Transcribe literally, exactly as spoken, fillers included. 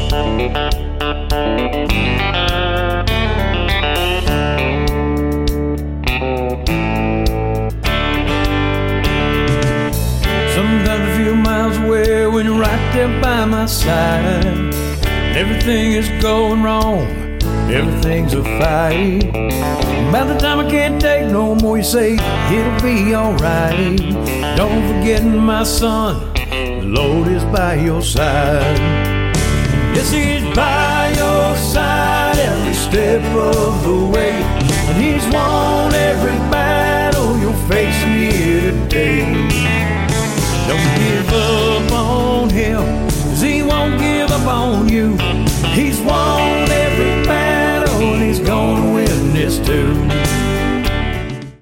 Sometimes I feel miles away when you're right there by my side. Everything is going wrong, everything's a fight. By the time I can't take no more, you say it'll be alright. Don't forget, my son, the Lord is by your side. Yes, He's by your side every step of the way, and He's won every battle you're facing here